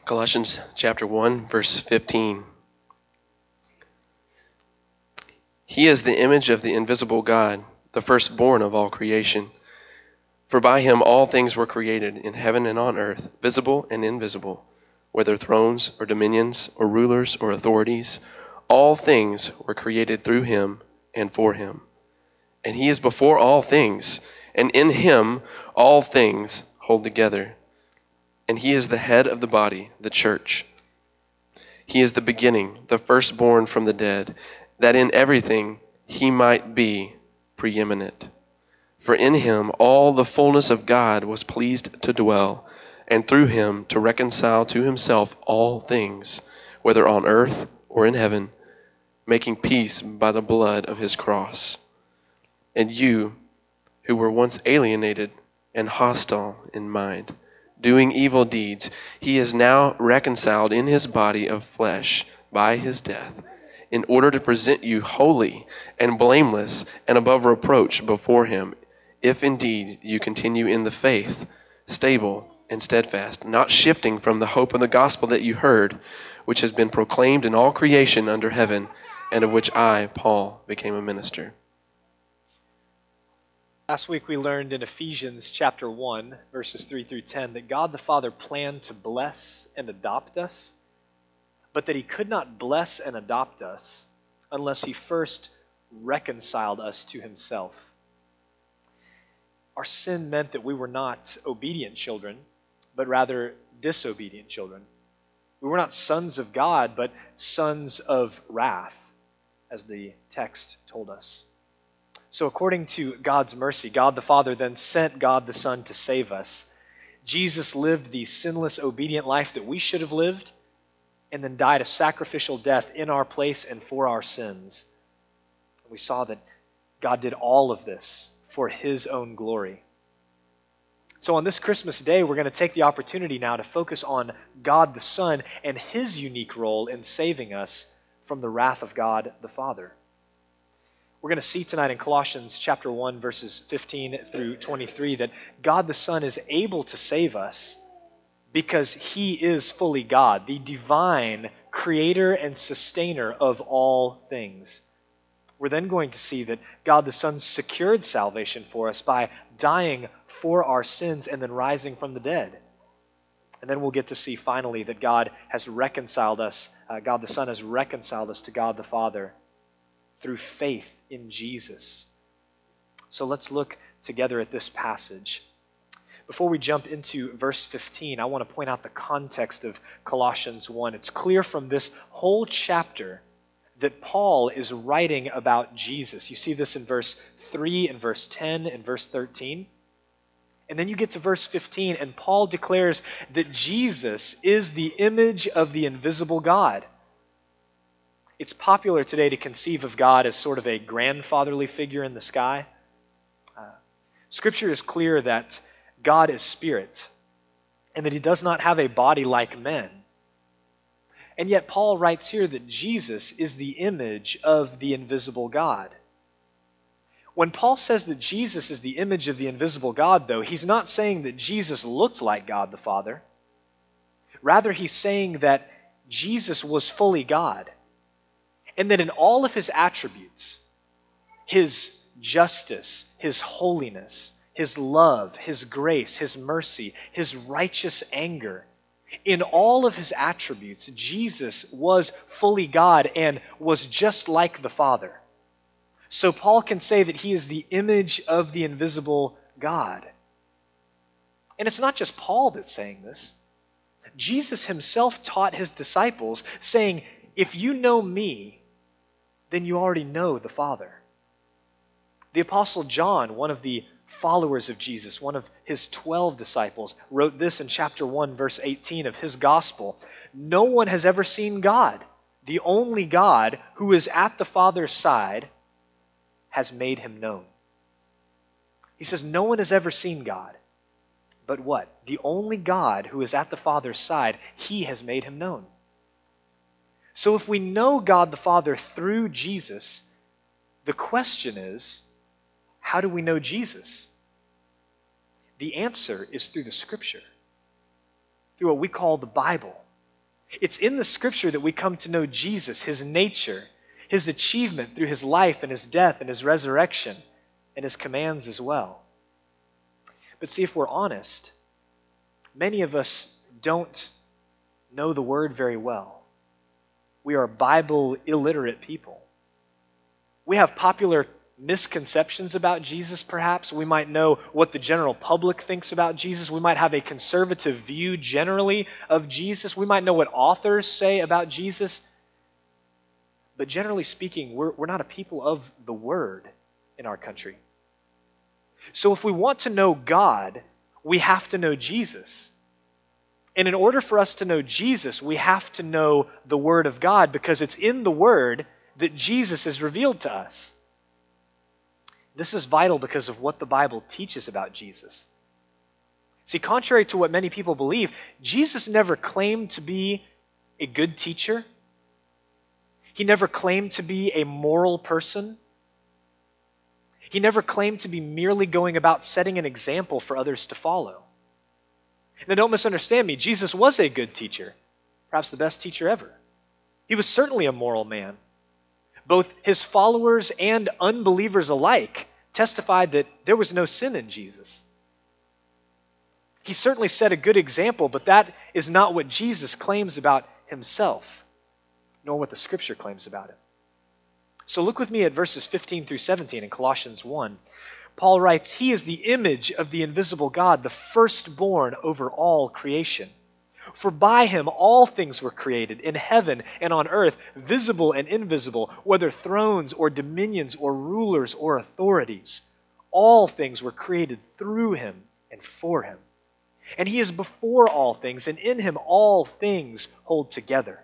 Colossians chapter 1, verse 15. He is the image of the invisible God, the firstborn of all creation. For by him all things were created, in heaven and on earth, visible and invisible, whether thrones or dominions or rulers or authorities. All things were created through him and for him. And he is before all things, and in him all things hold together. And he is the head of the body, the church. He is the beginning, the firstborn from the dead, that in everything he might be preeminent. For in him all the fullness of God was pleased to dwell, and through him to reconcile to himself all things, whether on earth or in heaven, making peace by the blood of his cross. And you, who were once alienated and hostile in mind, doing evil deeds, he is now reconciled in his body of flesh by his death, in order to present you holy and blameless and above reproach before him, if indeed you continue in the faith, stable and steadfast, not shifting from the hope of the gospel that you heard, which has been proclaimed in all creation under heaven, and of which I, Paul, became a minister. Last week we learned in Ephesians chapter 1, verses 3 through 10, that God the Father planned to bless and adopt us, but that he could not bless and adopt us unless he first reconciled us to himself. Our sin meant that we were not obedient children, but rather disobedient children. We were not sons of God, but sons of wrath, as the text told us. So according to God's mercy, God the Father then sent God the Son to save us. Jesus lived the sinless, obedient life that we should have lived, and then died a sacrificial death in our place and for our sins. We saw that God did all of this for his own glory. So on this Christmas day, we're going to take the opportunity now to focus on God the Son and his unique role in saving us from the wrath of God the Father. We're going to see tonight in Colossians chapter 1, verses 15 through 23, that God the Son is able to save us because he is fully God, the divine creator and sustainer of all things. We're then going to see that God the Son secured salvation for us by dying for our sins and then rising from the dead. And then we'll get to see finally that God has reconciled us, God the Son has reconciled us to God the Father through faith in Jesus. So let's look together at this passage. Before we jump into verse 15, I want to point out the context of Colossians 1. It's clear from this whole chapter that Paul is writing about Jesus. You see this in verse 3 and verse 10 and verse 13. And then you get to verse 15, and Paul declares that Jesus is the image of the invisible God. It's popular today to conceive of God as sort of a grandfatherly figure in the sky. Scripture is clear that God is spirit, and that he does not have a body like men. And yet Paul writes here that Jesus is the image of the invisible God. When Paul says that Jesus is the image of the invisible God, though, he's not saying that Jesus looked like God the Father. Rather, he's saying that Jesus was fully God, and that in all of his attributes, his justice, his holiness, his love, his grace, his mercy, his righteous anger, in all of his attributes, Jesus was fully God and was just like the Father. So Paul can say that he is the image of the invisible God. And it's not just Paul that's saying this. Jesus himself taught his disciples, saying, if you know me, then you already know the Father. The Apostle John, one of the followers of Jesus, one of his 12 disciples, wrote this in chapter 1, verse 18 of his gospel. No one has ever seen God. The only God who is at the Father's side has made him known. He says no one has ever seen God. But what? The only God who is at the Father's side, he has made him known. So if we know God the Father through Jesus, the question is, how do we know Jesus? The answer is through the Scripture, through what we call the Bible, It's in the Scripture that we come to know Jesus, his nature, his achievement through his life and his death and his resurrection, and his commands as well. But see, if we're honest, many of us don't know the Word very well. We are Bible illiterate people. We have popular misconceptions about Jesus, perhaps. We might know what the general public thinks about Jesus. We might have a conservative view generally of Jesus. We might know what authors say about Jesus. But generally speaking, we're not a people of the Word in our country. So if we want to know God, we have to know Jesus. And in order for us to know Jesus, we have to know the Word of God, because it's in the Word that Jesus is revealed to us. This is vital because of what the Bible teaches about Jesus. See, contrary to what many people believe, Jesus never claimed to be a good teacher. He never claimed to be a moral person. He never claimed to be merely going about setting an example for others to follow. Now, don't misunderstand me. Jesus was a good teacher, perhaps the best teacher ever. He was certainly a moral man. Both his followers and unbelievers alike testified that there was no sin in Jesus. He certainly set a good example, but that is not what Jesus claims about himself, nor what the Scripture claims about him. So look with me at verses 15 through 17 in Colossians 1. Paul writes, "He is the image of the invisible God, the firstborn over all creation. For by him all things were created, in heaven and on earth, visible and invisible, whether thrones or dominions or rulers or authorities. All things were created through him and for him. And he is before all things, and in him all things hold together."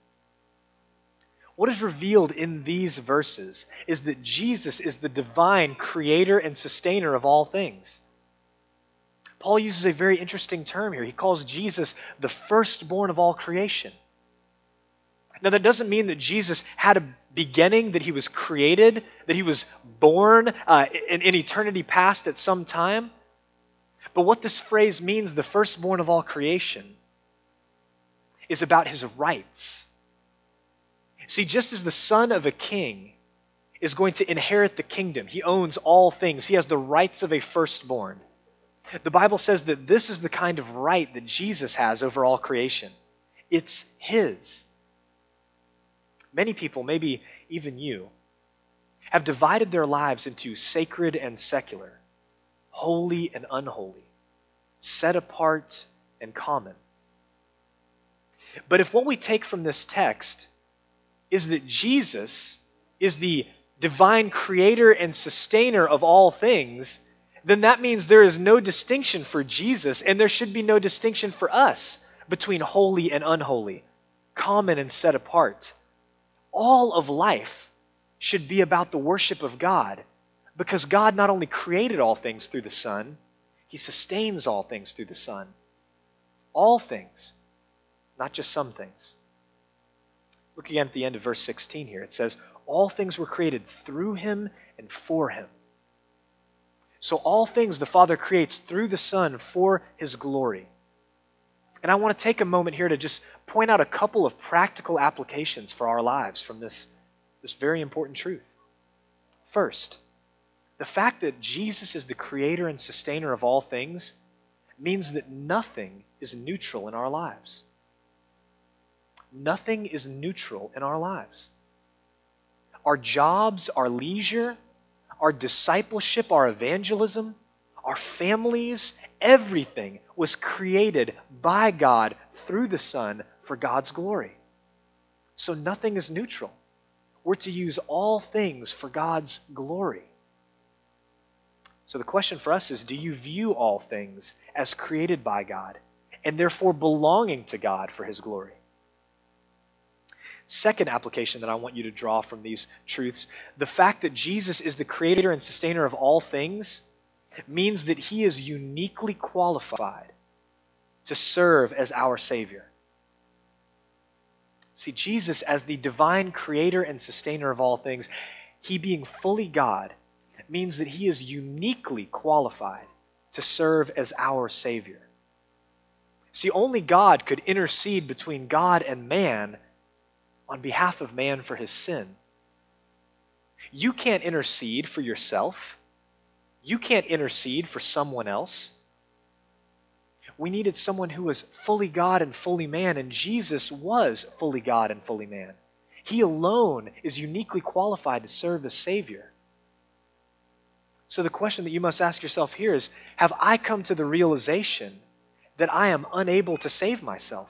What is revealed in these verses is that Jesus is the divine creator and sustainer of all things. Paul uses a very interesting term here. He calls Jesus the firstborn of all creation. Now, that doesn't mean that Jesus had a beginning, that he was created, that he was born in eternity past at some time. But what this phrase means, the firstborn of all creation, is about his rights. See, just as the son of a king is going to inherit the kingdom, he owns all things, he has the rights of a firstborn. The Bible says that this is the kind of right that Jesus has over all creation. It's his. Many people, maybe even you, have divided their lives into sacred and secular, holy and unholy, set apart and common. But if what we take from this text is that Jesus is the divine creator and sustainer of all things, then that means there is no distinction for Jesus, and there should be no distinction for us between holy and unholy, common and set apart. All of life should be about the worship of God, because God not only created all things through the Son, he sustains all things through the Son. All things, not just some things. Look again at the end of verse 16 here. It says, all things were created through him and for him. So all things the Father creates through the Son for his glory. And I want to take a moment here to just point out a couple of practical applications for our lives from this very important truth. First, the fact that Jesus is the creator and sustainer of all things means that nothing is neutral in our lives. Nothing is neutral in our lives. Our jobs, our leisure, our discipleship, our evangelism, our families, everything was created by God through the Son for God's glory. So nothing is neutral. We're to use all things for God's glory. So the question for us is, do you view all things as created by God and therefore belonging to God for his glory? Second application that I want you to draw from these truths, the fact that Jesus is the creator and sustainer of all things means that he is uniquely qualified to serve as our Savior. See, Jesus as the divine creator and sustainer of all things, he being fully God, means that he is uniquely qualified to serve as our Savior. See, only God could intercede between God and man on behalf of man for his sin. You can't intercede for yourself. You can't intercede for someone else. We needed someone who was fully God and fully man, and Jesus was fully God and fully man. He alone is uniquely qualified to serve as Savior. So the question that you must ask yourself here is, have I come to the realization that I am unable to save myself?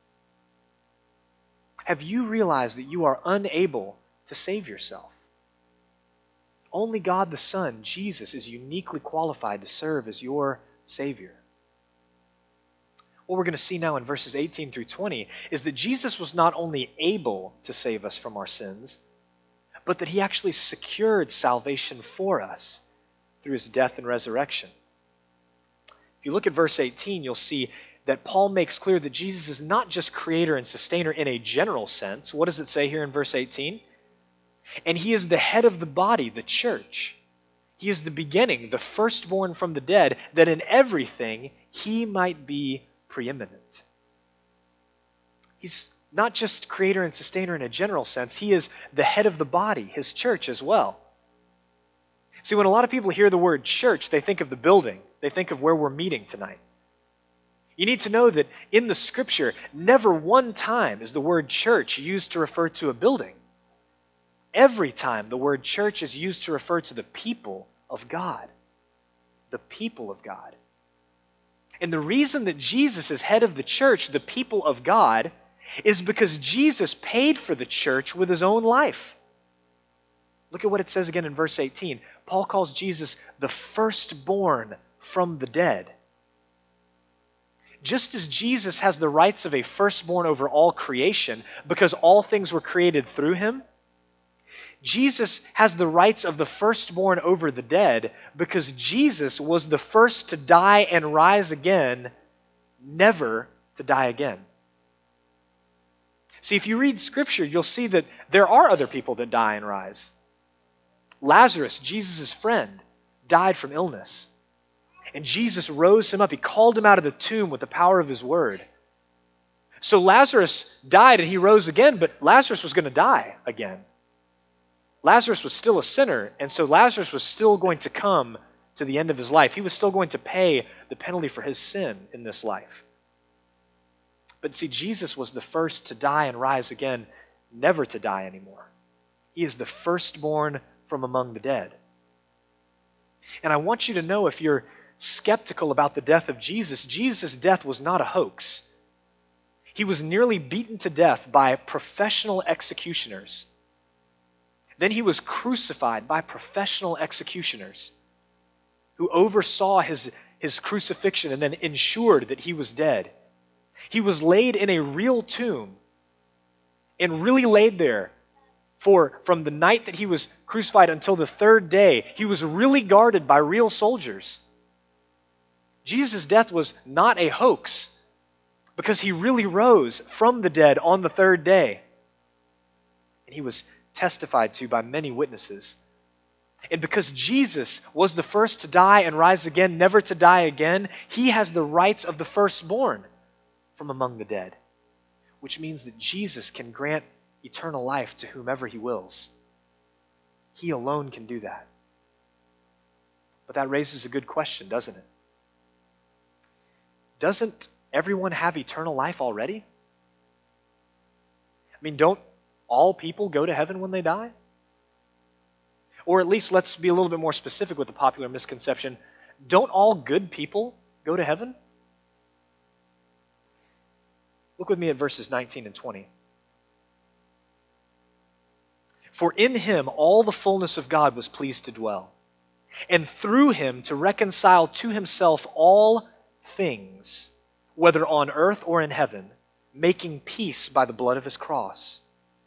Have you realized that you are unable to save yourself? Only God the Son, Jesus, is uniquely qualified to serve as your Savior. What we're going to see now in verses 18 through 20 is that Jesus was not only able to save us from our sins, but that he actually secured salvation for us through his death and resurrection. If you look at verse 18, you'll see that Paul makes clear that Jesus is not just creator and sustainer in a general sense. What does it say here in verse 18? And he is the head of the body, the church. He is the beginning, the firstborn from the dead, that in everything he might be preeminent. He's not just creator and sustainer in a general sense. He is the head of the body, his church as well. See, when a lot of people hear the word church, they think of the building. They think of where we're meeting tonight. You need to know that in the Scripture, never one time is the word church used to refer to a building. Every time the word church is used to refer to the people of God. The people of God. And the reason that Jesus is head of the church, the people of God, is because Jesus paid for the church with his own life. Look at what it says again in verse 18. Paul calls Jesus the firstborn from the dead. Just as Jesus has the rights of a firstborn over all creation because all things were created through him, Jesus has the rights of the firstborn over the dead because Jesus was the first to die and rise again, never to die again. See, if you read Scripture, you'll see that there are other people that die and rise. Lazarus, Jesus' friend, died from illness. And Jesus rose him up. He called him out of the tomb with the power of his word. So Lazarus died and he rose again, but Lazarus was going to die again. Lazarus was still a sinner, and so Lazarus was still going to come to the end of his life. He was still going to pay the penalty for his sin in this life. But see, Jesus was the first to die and rise again, never to die anymore. He is the firstborn from among the dead. And I want you to know, if you're skeptical about the death of Jesus, Jesus' death was not a hoax. He was nearly beaten to death by professional executioners. Then he was crucified by professional executioners who oversaw his crucifixion and then ensured that he was dead. He was laid in a real tomb and really laid there from the night that he was crucified until the third day. He was really guarded by real soldiers. Jesus' death was not a hoax because he really rose from the dead on the third day. And he was testified to by many witnesses. And because Jesus was the first to die and rise again, never to die again, he has the rights of the firstborn from among the dead, which means that Jesus can grant eternal life to whomever he wills. He alone can do that. But that raises a good question, doesn't it? Doesn't everyone have eternal life already? I mean, don't all people go to heaven when they die? Or at least let's be a little bit more specific with the popular misconception. Don't all good people go to heaven? Look with me at verses 19 and 20. For in him all the fullness of God was pleased to dwell, and through him to reconcile to himself all things, whether on earth or in heaven, making peace by the blood of his cross.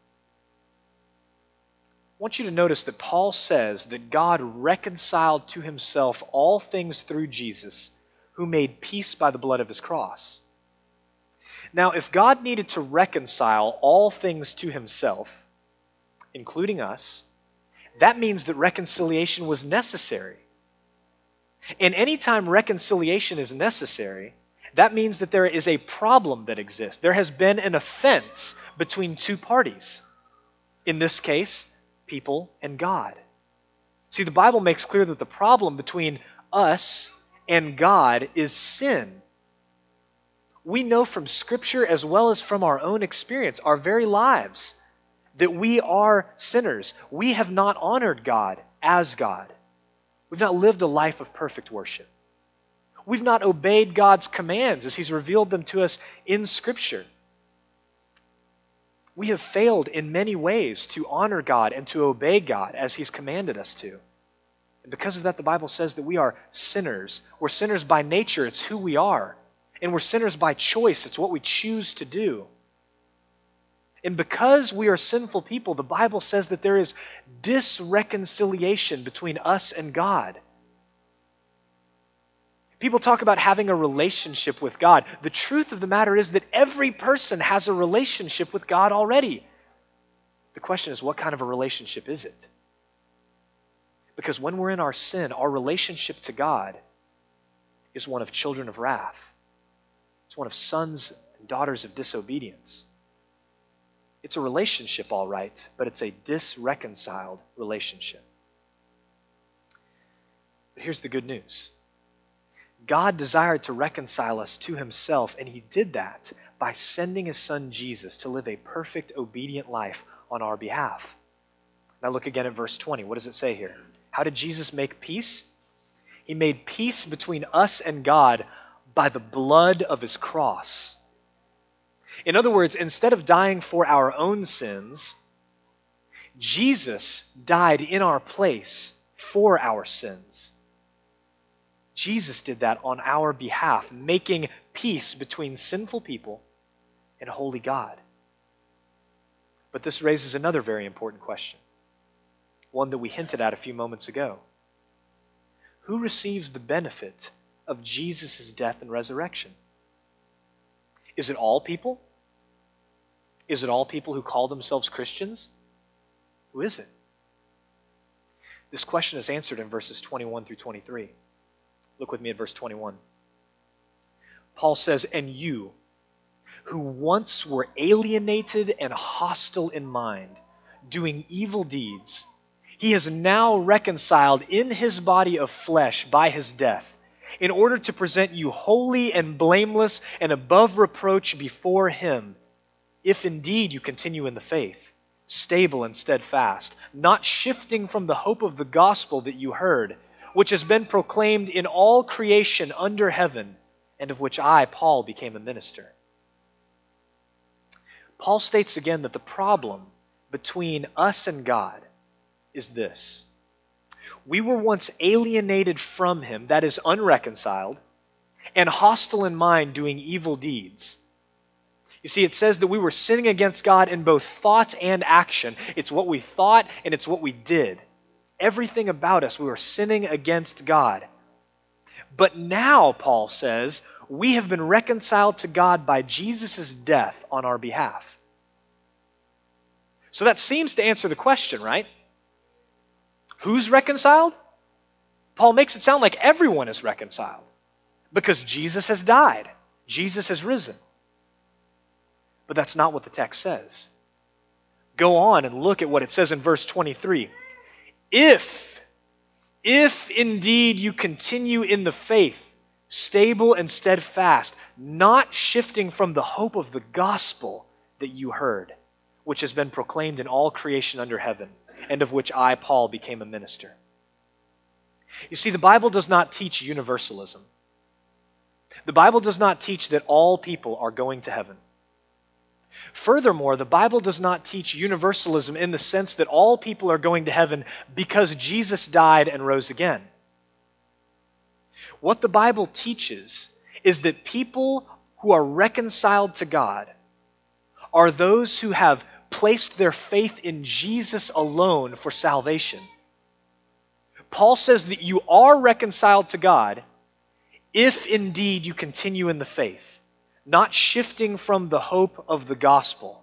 I want you to notice that Paul says that God reconciled to himself all things through Jesus, who made peace by the blood of his cross. Now, if God needed to reconcile all things to himself, including us, that means that reconciliation was necessary. And anytime reconciliation is necessary, that means that there is a problem that exists. There has been an offense between two parties. In this case, people and God. See, the Bible makes clear that the problem between us and God is sin. We know from Scripture as well as from our own experience, our very lives, that we are sinners. We have not honored God as God. We've not lived a life of perfect worship. We've not obeyed God's commands as He's revealed them to us in Scripture. We have failed in many ways to honor God and to obey God as He's commanded us to. And because of that, the Bible says that we are sinners. We're sinners by nature. It's who we are. And we're sinners by choice. It's what we choose to do. And because we are sinful people, the Bible says that there is disreconciliation between us and God. People talk about having a relationship with God. The truth of the matter is that every person has a relationship with God already. The question is, what kind of a relationship is it? Because when we're in our sin, our relationship to God is one of children of wrath. It's one of sons and daughters of disobedience. It's a relationship, all right, but it's a disreconciled relationship. But here's the good news. God desired to reconcile us to Himself, and He did that by sending His Son Jesus to live a perfect, obedient life on our behalf. Now look again at verse 20. What does it say here? How did Jesus make peace? He made peace between us and God by the blood of His cross. In other words, instead of dying for our own sins, Jesus died in our place for our sins. Jesus did that on our behalf, making peace between sinful people and holy God. But this raises another very important question, one that we hinted at a few moments ago. Who receives the benefit of Jesus' death and resurrection? Is it all people? Is it all people who call themselves Christians? Who is it? This question is answered in verses 21 through 23. Look with me at verse 21. Paul says, "And you, who once were alienated and hostile in mind, doing evil deeds, He has now reconciled in His body of flesh by His death, in order to present you holy and blameless and above reproach before Him, if indeed you continue in the faith, stable and steadfast, not shifting from the hope of the gospel that you heard, which has been proclaimed in all creation under heaven, and of which I, Paul, became a minister." Paul states again that the problem between us and God is this. We were once alienated from Him, that is, unreconciled, and hostile in mind, doing evil deeds. You see, it says that we were sinning against God in both thought and action. It's what we thought and it's what we did. Everything about us, we were sinning against God. But now, Paul says, we have been reconciled to God by Jesus' death on our behalf. So that seems to answer the question, right? Who's reconciled? Paul makes it sound like everyone is reconciled because Jesus has died. Jesus has risen. But that's not what the text says. Go on and look at what it says in verse 23. If indeed you continue in the faith, stable and steadfast, not shifting from the hope of the gospel that you heard, which has been proclaimed in all creation under heaven, and of which I, Paul, became a minister. You see, the Bible does not teach universalism. The Bible does not teach that all people are going to heaven. Furthermore, the Bible does not teach universalism in the sense that all people are going to heaven because Jesus died and rose again. What the Bible teaches is that people who are reconciled to God are those who have placed their faith in Jesus alone for salvation. Paul says that you are reconciled to God if indeed you continue in the faith, not shifting from the hope of the gospel.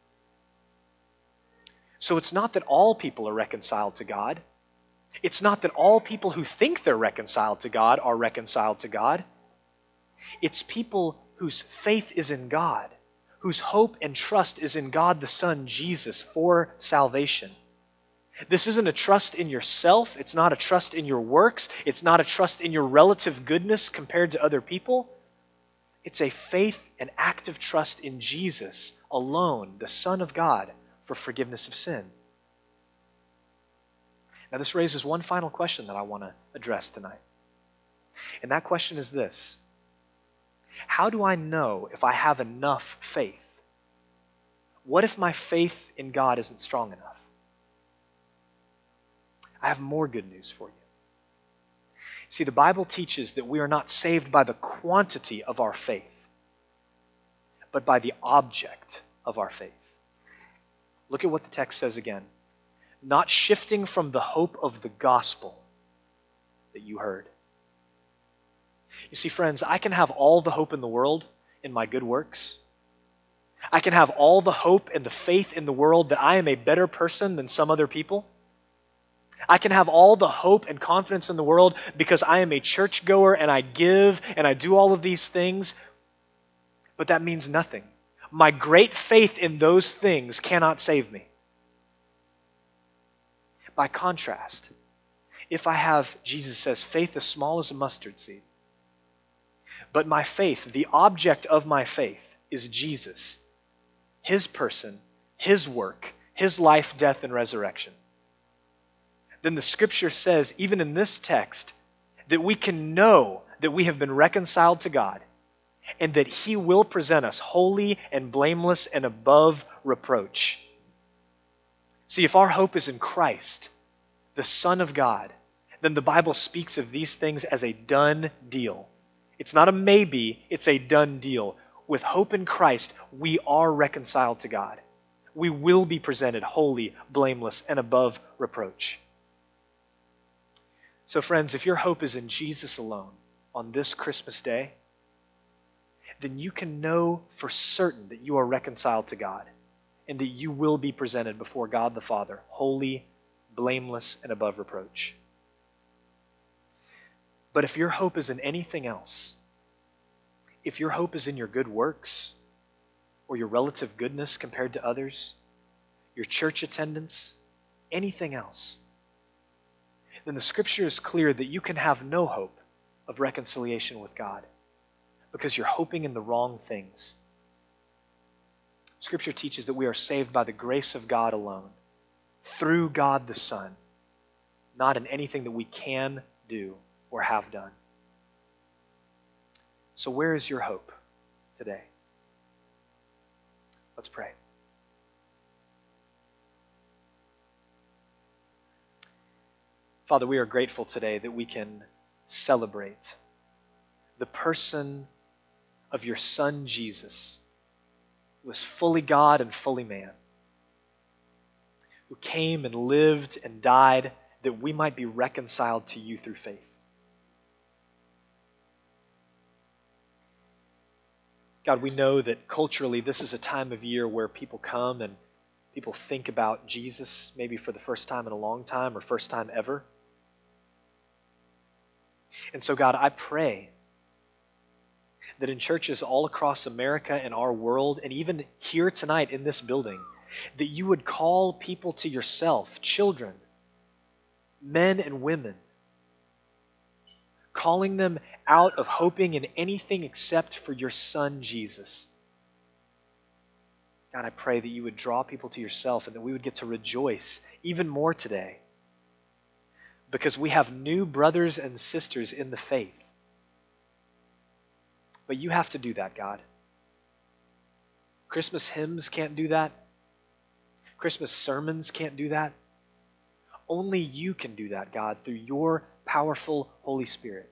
So it's not that all people are reconciled to God. It's not that all people who think they're reconciled to God are reconciled to God. It's people whose faith is in God, whose hope and trust is in God the Son, Jesus, for salvation. This isn't a trust in yourself. It's not a trust in your works. It's not a trust in your relative goodness compared to other people. It's a faith and active trust in Jesus alone, the Son of God, for forgiveness of sin. Now, this raises one final question that I want to address tonight. And that question is this: how do I know if I have enough faith? What if my faith in God isn't strong enough? I have more good news for you. See, the Bible teaches that we are not saved by the quantity of our faith, but by the object of our faith. Look at what the text says again. Not shifting from the hope of the gospel that you heard. You see, friends, I can have all the hope in the world in my good works. I can have all the hope and the faith in the world that I am a better person than some other people. I can have all the hope and confidence in the world because I am a churchgoer and I give and I do all of these things. But that means nothing. My great faith in those things cannot save me. By contrast, if I have, Jesus says, faith as small as a mustard seed, but my faith, the object of my faith, is Jesus, His person, His work, His life, death, and resurrection, then the Scripture says, even in this text, that we can know that we have been reconciled to God and that He will present us holy and blameless and above reproach. See, if our hope is in Christ, the Son of God, then the Bible speaks of these things as a done deal. It's not a maybe, it's a done deal. With hope in Christ, we are reconciled to God. We will be presented holy, blameless, and above reproach. So friends, if your hope is in Jesus alone on this Christmas day, then you can know for certain that you are reconciled to God and that you will be presented before God the Father, holy, blameless, and above reproach. But if your hope is in anything else, if your hope is in your good works or your relative goodness compared to others, your church attendance, anything else, then the Scripture is clear that you can have no hope of reconciliation with God because you're hoping in the wrong things. Scripture teaches that we are saved by the grace of God alone, through God the Son, not in anything that we can do or have done. So where is your hope today? Let's pray. Father, we are grateful today that we can celebrate the person of your Son, Jesus, who was fully God and fully man, who came and lived and died that we might be reconciled to you through faith. God, we know that culturally this is a time of year where people come and people think about Jesus, maybe for the first time in a long time or first time ever. And so, God, I pray that in churches all across America and our world, and even here tonight in this building, that you would call people to yourself, children, men and women, calling them out of hoping in anything except for your Son, Jesus. God, I pray that you would draw people to yourself and that we would get to rejoice even more today because we have new brothers and sisters in the faith. But you have to do that, God. Christmas hymns can't do that. Christmas sermons can't do that. Only you can do that, God, through your powerful Holy Spirit.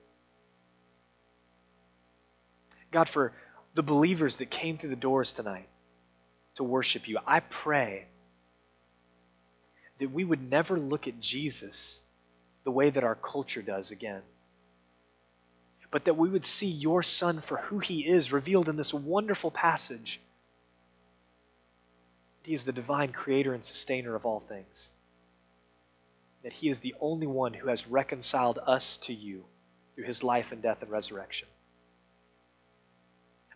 God, for the believers that came through the doors tonight to worship you, I pray that we would never look at Jesus the way that our culture does again, but that we would see your Son for who He is revealed in this wonderful passage. He is the divine creator and sustainer of all things. That He is the only one who has reconciled us to you through His life and death and resurrection.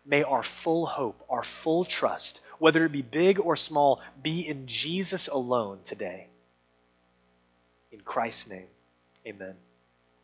May our full hope, our full trust, whether it be big or small, be in Jesus alone today. In Christ's name, amen.